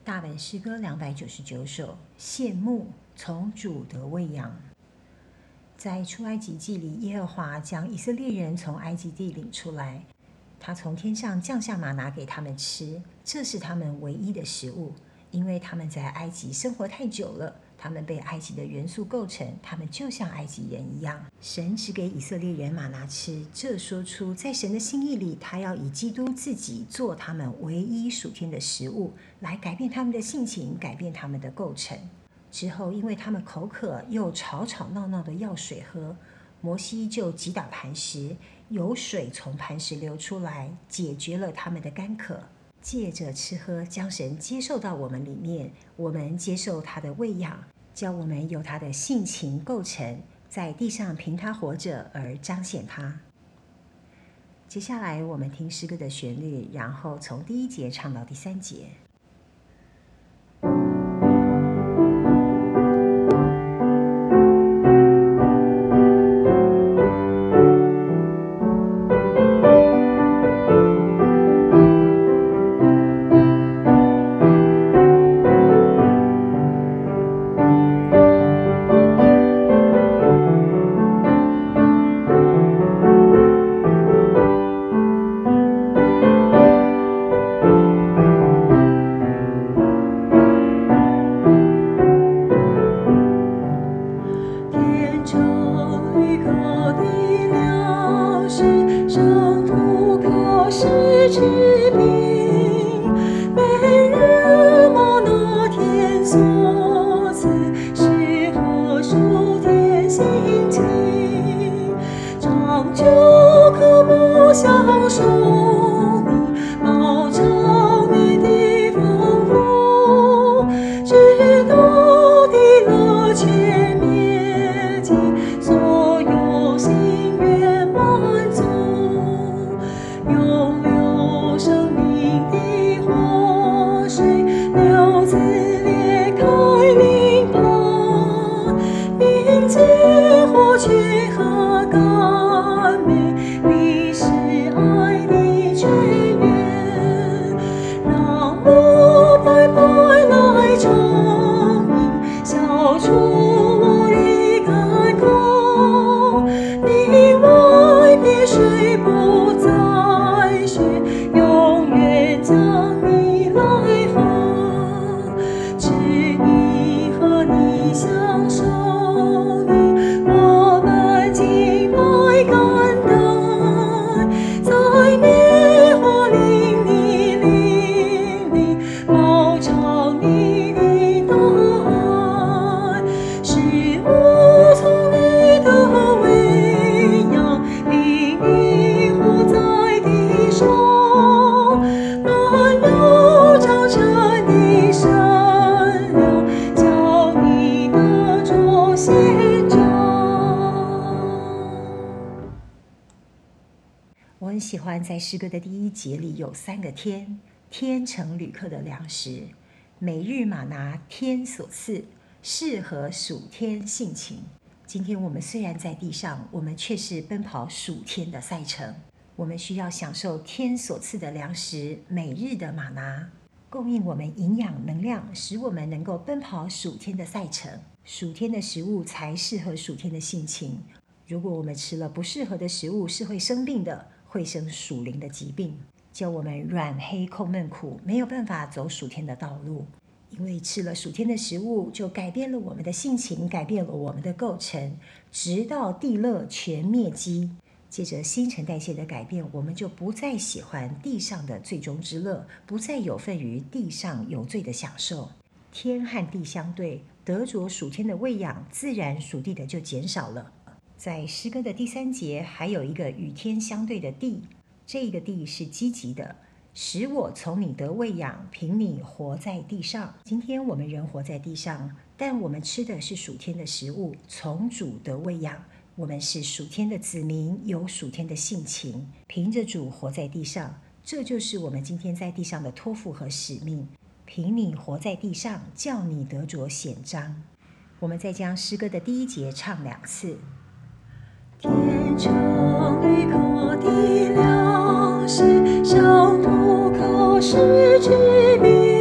大本诗歌299首，羡慕从主得喂养。在出埃及记里，耶和华将以色列人从埃及地领出来，他从天上降下玛拿给他们吃，这是他们唯一的食物，因为他们在埃及生活太久了，他们被埃及的元素构成，他们就像埃及人一样。神只给以色列人玛拿吃，这说出在神的心意里，他要以基督自己做他们唯一属天的食物，来改变他们的性情，改变他们的构成。之后因为他们口渴，又吵吵闹闹的要水喝，摩西就击打磐石，有水从磐石流出来，解决了他们的干渴。借着吃喝，将神接受到我们里面，我们接受他的喂养，教我们有他的性情构成，在地上凭他活着而彰显他。接下来我们听诗歌的旋律，然后从第1节唱到第3节。我很喜欢在诗歌的第1节里有3个天，天成旅客的粮食，每日玛拿天所赐，适合属天性情。今天我们虽然在地上，我们却是奔跑属天的赛程，我们需要享受天所赐的粮食，每日的玛拿，供应我们营养能量，使我们能够奔跑属天的赛程。属天的食物才适合属天的性情，如果我们吃了不适合的食物，是会生病的，会生属灵的疾病，叫我们软黑扣闷苦，没有办法走属天的道路。因为吃了属天的食物，就改变了我们的性情，改变了我们的构成，直到地乐全灭机。借着新陈代谢的改变，我们就不再喜欢地上的最终之乐，不再有份于地上有罪的享受。天和地相对，得着属天的喂养，自然属地的就减少了。在诗歌的第3节，还有一个与天相对的地，这个地是积极的，使我从你得喂养，凭你活在地上。今天我们人活在地上，但我们吃的是属天的食物，从主得喂养。我们是属天的子民，有属天的性情，凭着主活在地上，这就是我们今天在地上的托付和使命。凭你活在地上，叫你得着显彰。我们再将诗歌的第1节唱2次。 天成旅客的粮食，乡土可食之民。